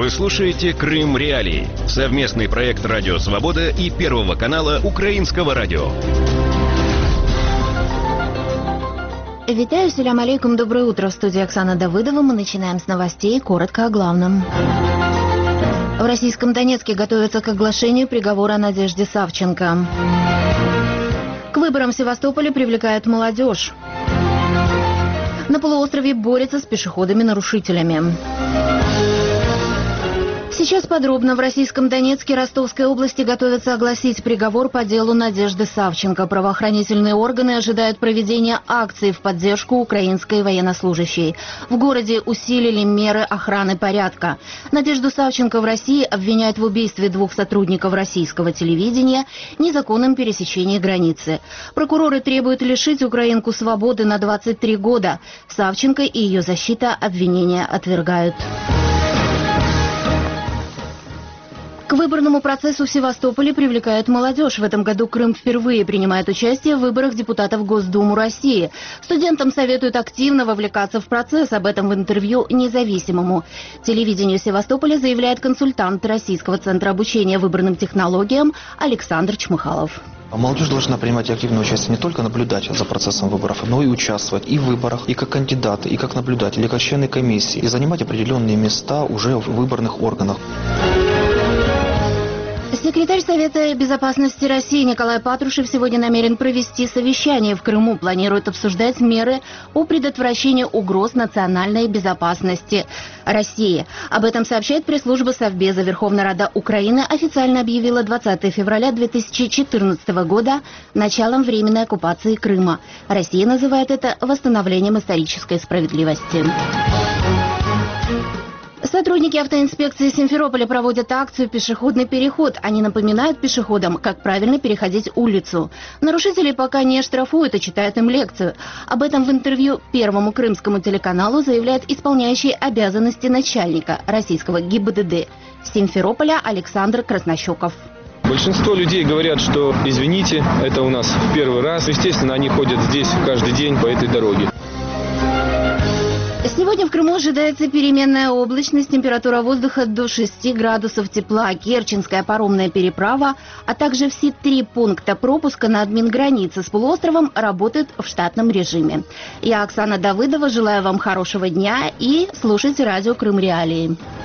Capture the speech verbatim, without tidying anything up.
Вы слушаете «Крым Реалии» — совместный проект «Радио Свобода» и Первого канала Украинского радио. Витаю, салям алейкум, доброе утро. В студии Оксана Давыдова. Мы начинаем с новостей, коротко о главном. В российском Донецке готовятся к оглашению приговора Надежде Савченко. К выборам в Севастополе привлекают молодежь. На полуострове борются с пешеходами-нарушителями. Сейчас подробно. В российском Донецке Ростовской области готовятся огласить приговор по делу Надежды Савченко. Правоохранительные органы ожидают проведения акций в поддержку украинской военнослужащей. В городе усилили меры охраны порядка. Надежду Савченко в России обвиняют в убийстве двух сотрудников российского телевидения, незаконном пересечении границы. Прокуроры требуют лишить украинку свободы на двадцать три года. Савченко и ее защита обвинения отвергают. К выборному процессу в Севастополе привлекают молодежь. В этом году Крым впервые принимает участие в выборах депутатов в Госдуму России. Студентам советуют активно вовлекаться в процесс. Об этом в интервью независимому телевидению Севастополя заявляет консультант Российского центра обучения выборным технологиям Александр Чмыхалов. Молодежь должна принимать активное участие, не только наблюдать за процессом выборов, но и участвовать и в выборах, и как кандидаты, и как наблюдатели, и как члены комиссии, и занимать определенные места уже в выборных органах. Секретарь Совета безопасности России Николай Патрушев сегодня намерен провести совещание в Крыму. Планирует обсуждать меры по предотвращению угроз национальной безопасности России. Об этом сообщает пресс-служба Совбеза. Верховная Рада Украины официально объявила двадцатого февраля две тысячи четырнадцатого года началом временной оккупации Крыма. Россия называет это восстановлением исторической справедливости. Сотрудники автоинспекции Симферополя проводят акцию «Пешеходный переход». Они напоминают пешеходам, как правильно переходить улицу. Нарушителей пока не штрафуют и читают им лекцию. Об этом в интервью Первому крымскому телеканалу заявляет исполняющий обязанности начальника российского ГИБДД Симферополя Александр Краснощеков. Большинство людей говорят, что извините, это у нас в первый раз. Естественно, они ходят здесь каждый день по этой дороге. Сегодня в Крыму ожидается переменная облачность, температура воздуха до шести градусов тепла. Керченская паромная переправа, а также все три пункта пропуска на админгранице с полуостровом работают в штатном режиме. Я, Оксана Давыдова, желаю вам хорошего дня и слушайте радио «Крым Реалии».